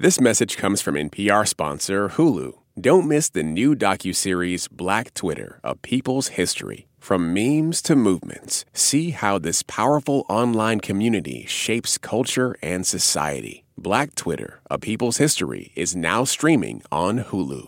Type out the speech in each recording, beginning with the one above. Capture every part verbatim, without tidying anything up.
This message comes from N P R sponsor Hulu. Don't miss the new docuseries Black Twitter, A People's History. From memes to movements, see how this powerful online community shapes culture and society. Black Twitter, A People's History is now streaming on Hulu.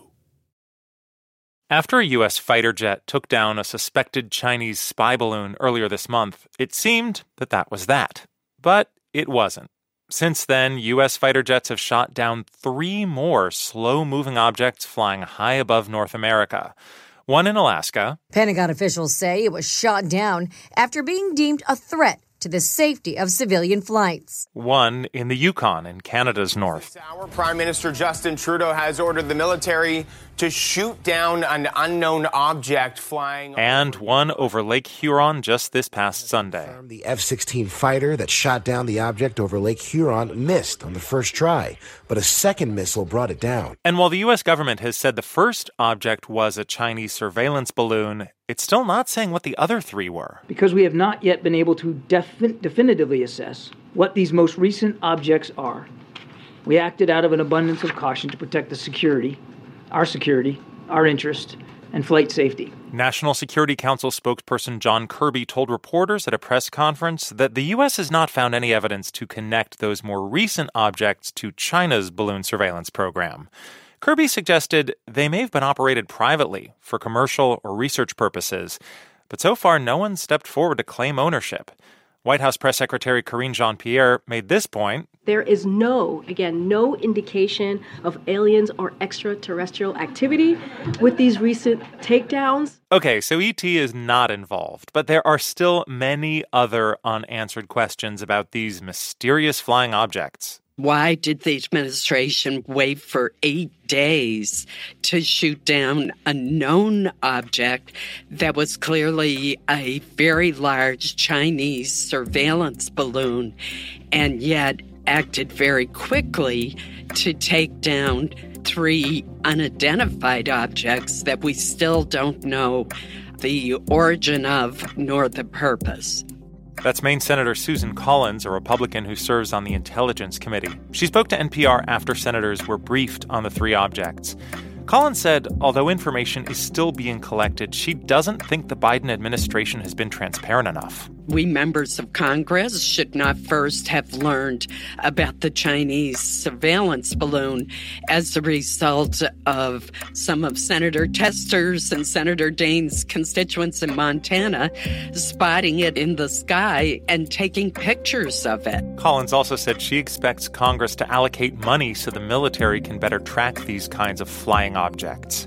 After a U S fighter jet took down a suspected Chinese spy balloon earlier this month, it seemed that that was that. But it wasn't. Since then, U S fighter jets have shot down three more slow-moving objects flying high above North America. One in Alaska. Pentagon officials say it was shot down after being deemed a threat to the safety of civilian flights. One in the Yukon in Canada's north. This hour, Prime Minister Justin Trudeau has ordered the military to shoot down an unknown object flying... And one over Lake Huron just this past Sunday. The F sixteen fighter that shot down the object over Lake Huron missed on the first try, but a second missile brought it down. And while the U S government has said the first object was a Chinese surveillance balloon, it's still not saying what the other three were. Because we have not yet been able to defi- definitively assess what these most recent objects are, we acted out of an abundance of caution to protect the security, our security, our interest, and flight safety. National Security Council spokesperson John Kirby told reporters at a press conference that the U S has not found any evidence to connect those more recent objects to China's balloon surveillance program. Kirby suggested they may have been operated privately for commercial or research purposes, but so far no one stepped forward to claim ownership. White House Press Secretary Karine Jean-Pierre made this point. There is no, again, no indication of aliens or extraterrestrial activity with these recent takedowns. Okay, so E T is not involved, but there are still many other unanswered questions about these mysterious flying objects. Why did the administration wait for eight days to shoot down a known object that was clearly a very large Chinese surveillance balloon, and yet acted very quickly to take down three unidentified objects that we still don't know the origin of nor the purpose? That's Maine Senator Susan Collins, a Republican who serves on the Intelligence Committee. She spoke to N P R after senators were briefed on the three objects. Collins said, although information is still being collected, she doesn't think the Biden administration has been transparent enough. We members of Congress should not first have learned about the Chinese surveillance balloon as a result of some of Senator Tester's and Senator Daines' constituents in Montana spotting it in the sky and taking pictures of it. Collins also said she expects Congress to allocate money so the military can better track these kinds of flying objects.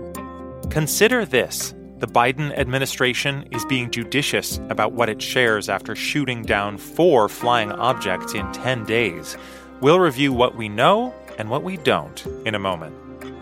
Consider this. The Biden administration is being judicious about what it shares after shooting down four flying objects in ten days. We'll review what we know and what we don't in a moment.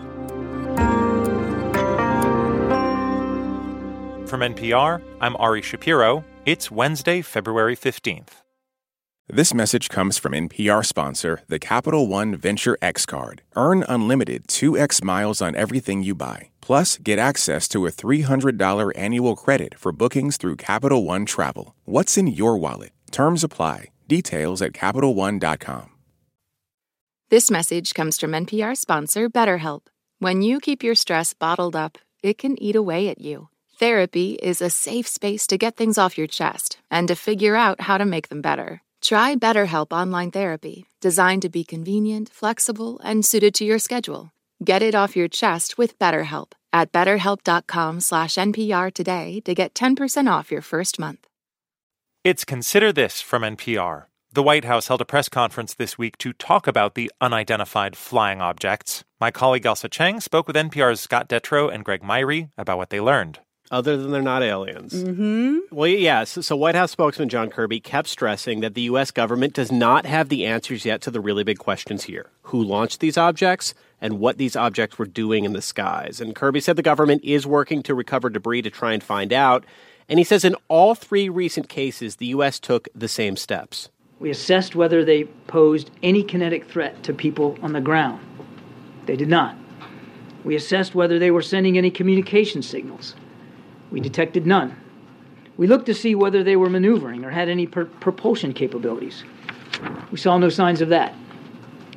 From N P R, I'm Ari Shapiro. It's Wednesday, February fifteenth. This message comes from N P R sponsor, the Capital One Venture X Card. Earn unlimited two x miles on everything you buy. Plus, get access to a three hundred dollars annual credit for bookings through Capital One Travel. What's in your wallet? Terms apply. Details at Capital One dot com. This message comes from N P R sponsor BetterHelp. When you keep your stress bottled up, it can eat away at you. Therapy is a safe space to get things off your chest and to figure out how to make them better. Try BetterHelp Online Therapy, designed to be convenient, flexible, and suited to your schedule. Get it off your chest with BetterHelp at betterhelp.com slash NPR today to get ten percent off your first month. It's Consider This from N P R. The White House held a press conference this week to talk about the unidentified flying objects. My colleague Elsa Cheng spoke with N P R's Scott Detrow and Greg Myrie about what they learned. Other than they're not aliens. Mm-hmm. Well, yeah, so, so White House spokesman John Kirby kept stressing that the U S government does not have the answers yet to the really big questions here. Who launched these objects and what these objects were doing in the skies. And Kirby said the government is working to recover debris to try and find out. And he says in all three recent cases, the U S took the same steps. We assessed whether they posed any kinetic threat to people on the ground. They did not. We assessed whether they were sending any communication signals. We detected none. We looked to see whether they were maneuvering or had any per- propulsion capabilities. We saw no signs of that.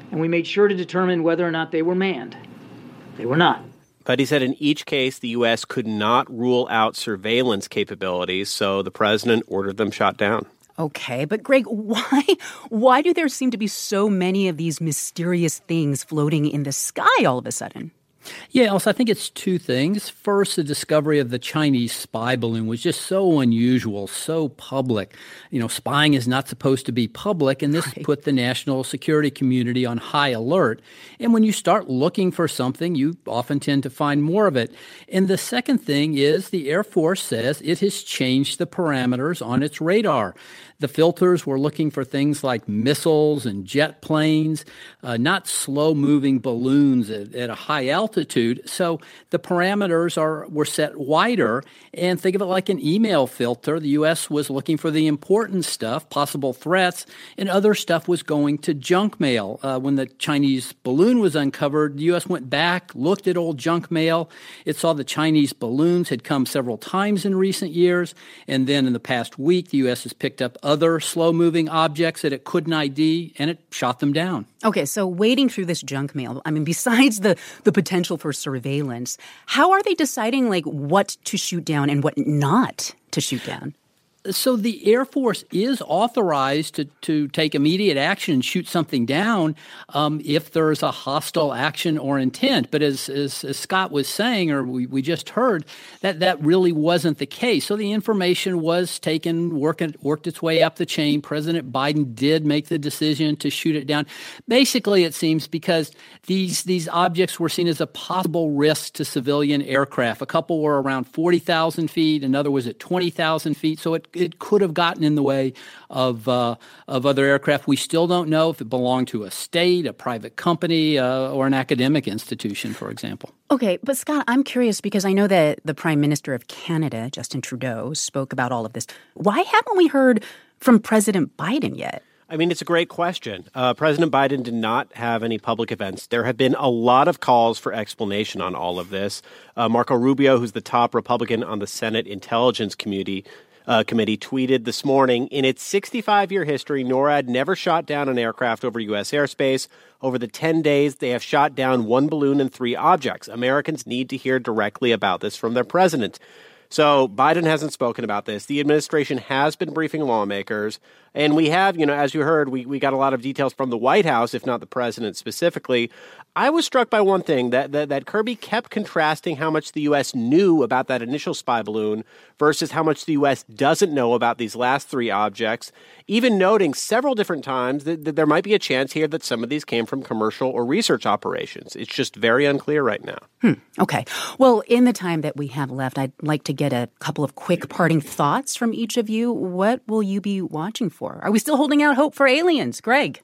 and we made sure to determine whether or not they were manned. They were not. But he said in each case, the U S could not rule out surveillance capabilities, so the president ordered them shot down. Okay, but Greg, why why do there seem to be so many of these mysterious things floating in the sky all of a sudden? Yeah, Elsa, I think it's two things. First, the discovery of the Chinese spy balloon was just so unusual, so public. You know, spying is not supposed to be public, and this right. put the national security community on high alert. And when you start looking for something, you often tend to find more of it. And the second thing is the Air Force says it has changed the parameters on its radar. The filters were looking for things like missiles and jet planes, uh, not slow-moving balloons at, at a high altitude. So the parameters are were set wider. And think of it like an email filter. The U S was looking for the important stuff, possible threats, and other stuff was going to junk mail. Uh, when the Chinese balloon was uncovered, the U S went back, looked at old junk mail. It saw the Chinese balloons had come several times in recent years. And then in the past week, the U S has picked up other slow-moving objects that it couldn't I D, and it shot them down. Okay, so wading through this junk mail, I mean, besides the, the potential for surveillance, how are they deciding, like, what to shoot down and what not to shoot down? So the Air Force is authorized to, to take immediate action and shoot something down um, if there's a hostile action or intent. But as, as, as Scott was saying, or we, we just heard, that that really wasn't the case. So the information was taken, worked, worked its way up the chain. President Biden did make the decision to shoot it down. Basically, it seems because these, these objects were seen as a possible risk to civilian aircraft. A couple were around forty thousand feet, another was at twenty thousand feet. So it It could have gotten in the way of uh, of other aircraft. We still don't know if it belonged to a state, a private company, uh, or an academic institution, for example. Okay, but Scott, I'm curious because I know that the Prime Minister of Canada, Justin Trudeau, spoke about all of this. Why haven't we heard from President Biden yet? I mean, it's a great question. Uh, President Biden did not have any public events. There have been a lot of calls for explanation on all of this. Uh, Marco Rubio, who's the top Republican on the Senate Intelligence Committee, Uh, committee tweeted this morning, in its sixty-five-year history, NORAD never shot down an aircraft over U S airspace. Over the ten days, they have shot down one balloon and three objects. Americans need to hear directly about this from their president. So Biden hasn't spoken about this. The administration has been briefing lawmakers. And we have, you know, as you heard, we, we got a lot of details from the White House, if not the president specifically. I was struck by one thing, that, that, that Kirby kept contrasting how much the U S knew about that initial spy balloon versus how much the U S doesn't know about these last three objects, even noting several different times that, that there might be a chance here that some of these came from commercial or research operations. It's just very unclear right now. Hmm. Okay. Well, in the time that we have left, I'd like to get a couple of quick parting thoughts from each of you. What will you be watching for? Are we still holding out hope for aliens? Greg?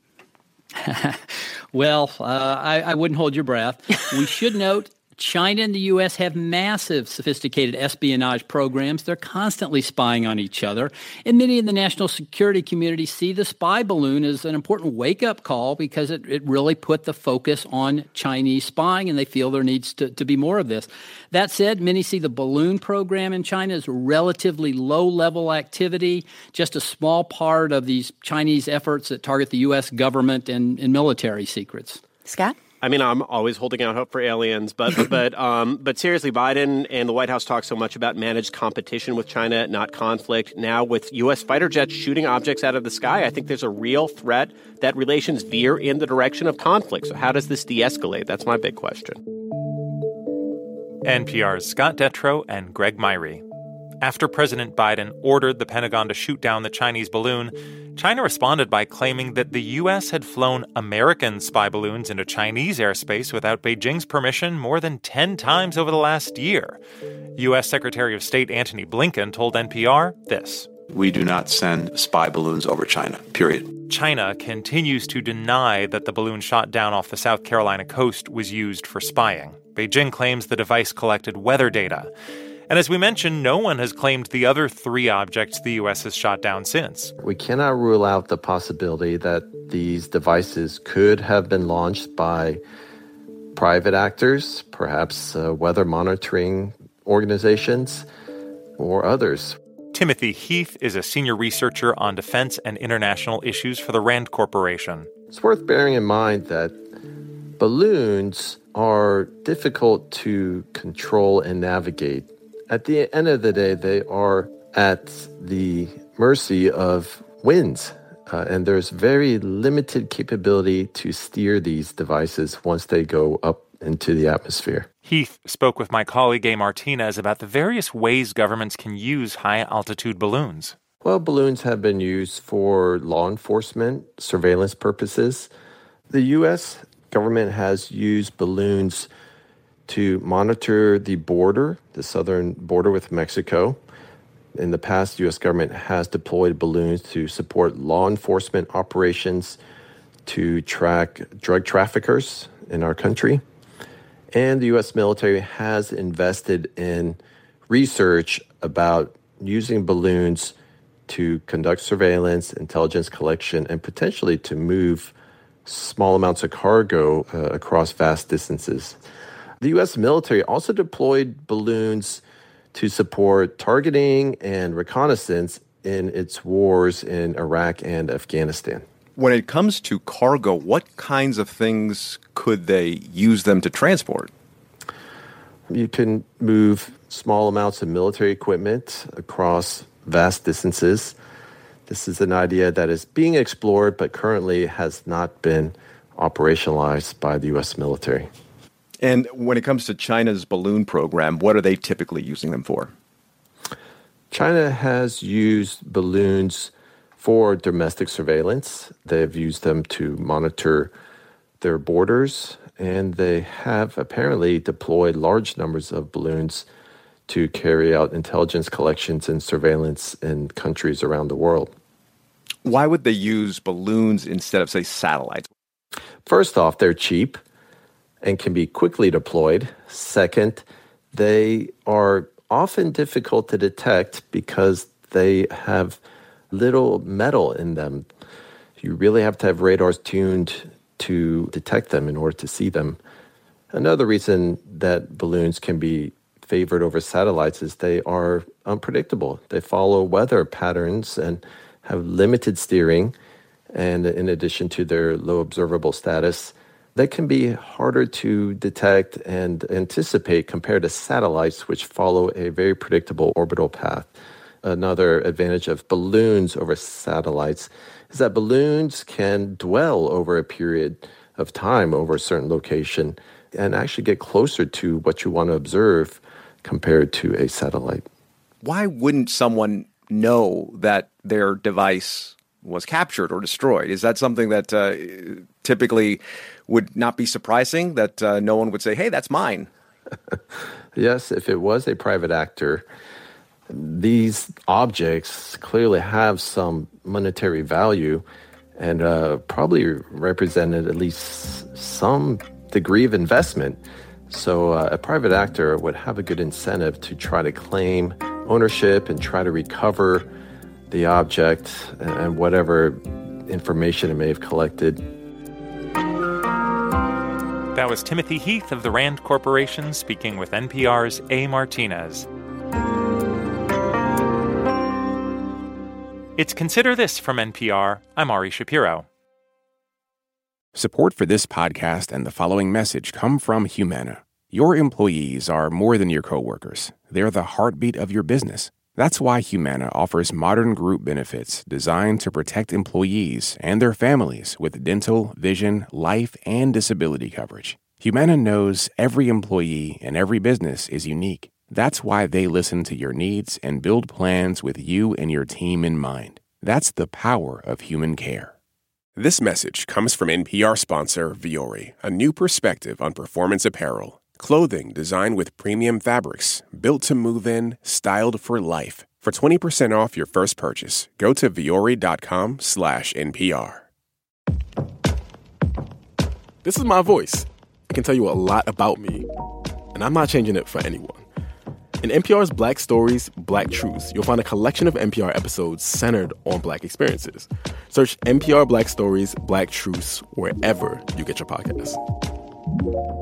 Well, uh, I, I wouldn't hold your breath. We should note China and the U S have massive sophisticated espionage programs. They're constantly spying on each other. And many in the national security community see the spy balloon as an important wake-up call because it, it really put the focus on Chinese spying, and they feel there needs to, to be more of this. That said, many see the balloon program in China as relatively low-level activity, just a small part of these Chinese efforts that target the U S government and, and military secrets. Scott? I mean, I'm always holding out hope for aliens, but but um, but seriously, Biden and the White House talk so much about managed competition with China, not conflict. Now, with U S fighter jets shooting objects out of the sky, I think there's a real threat that relations veer in the direction of conflict. So how does this de-escalate? That's my big question. N P R's Scott Detrow and Greg Myrie. After President Biden ordered the Pentagon to shoot down the Chinese balloon, China responded by claiming that the U S had flown American spy balloons into Chinese airspace without Beijing's permission more than ten times over the last year. U S Secretary of State Antony Blinken told N P R this. We do not send spy balloons over China, period. China continues to deny that the balloon shot down off the South Carolina coast was used for spying. Beijing claims the device collected weather data. And as we mentioned, no one has claimed the other three objects the U S has shot down since. We cannot rule out the possibility that these devices could have been launched by private actors, perhaps uh, weather monitoring organizations, or others. Timothy Heath is a senior researcher on defense and international issues for the Rand Corporation. It's worth bearing in mind that balloons are difficult to control and navigate. At the end of the day, they are at the mercy of winds, uh, and there's very limited capability to steer these devices once they go up into the atmosphere. Heath spoke with my colleague A. Martinez about the various ways governments can use high-altitude balloons. Well, balloons have been used for law enforcement, surveillance purposes. The U S government has used balloons to monitor the border, the southern border with Mexico. In the past, the U S government has deployed balloons to support law enforcement operations to track drug traffickers in our country. And the U S military has invested in research about using balloons to conduct surveillance, intelligence collection, and potentially to move small amounts of cargo uh, across vast distances. The U S military also deployed balloons to support targeting and reconnaissance in its wars in Iraq and Afghanistan. When it comes to cargo, what kinds of things could they use them to transport? You can move small amounts of military equipment across vast distances. This is an idea that is being explored, but currently has not been operationalized by the U S military. And when it comes to China's balloon program, what are they typically using them for? China has used balloons for domestic surveillance. They've used them to monitor their borders, and they have apparently deployed large numbers of balloons to carry out intelligence collections and surveillance in countries around the world. Why would they use balloons instead of, say, satellites? First off, they're cheap and can be quickly deployed. Second, they are often difficult to detect because they have little metal in them. You really have to have radars tuned to detect them in order to see them. Another reason that balloons can be favored over satellites is they are unpredictable. They follow weather patterns and have limited steering. And in addition to their low observable status, they can be harder to detect and anticipate compared to satellites, which follow a very predictable orbital path. Another advantage of balloons over satellites is that balloons can dwell over a period of time over a certain location and actually get closer to what you want to observe compared to a satellite. Why wouldn't someone know that their device was captured or destroyed? Is that something that uh, typically would not be surprising, that uh, no one would say, hey, that's mine? Yes, if it was a private actor, these objects clearly have some monetary value and uh, probably represented at least some degree of investment. So uh, a private actor would have a good incentive to try to claim ownership and try to recover the object and whatever information it may have collected. That was Timothy Heath of the Rand Corporation speaking with N P R's A. Martinez. It's Consider This from N P R. I'm Ari Shapiro. Support for this podcast and the following message come from Humana. Your employees are more than your coworkers. They're the heartbeat of your business. That's why Humana offers modern group benefits designed to protect employees and their families with dental, vision, life, and disability coverage. Humana knows every employee and every business is unique. That's why they listen to your needs and build plans with you and your team in mind. That's the power of human care. This message comes from N P R sponsor Vuori, a new perspective on performance apparel. Clothing designed with premium fabrics, built to move in, styled for life. For twenty percent off your first purchase, go to vuori.com slash NPR. This is my voice. It can tell you a lot about me, and I'm not changing it for anyone. In N P R's Black Stories, Black Truths, you'll find a collection of N P R episodes centered on Black experiences. Search N P R Black Stories, Black Truths wherever you get your podcasts.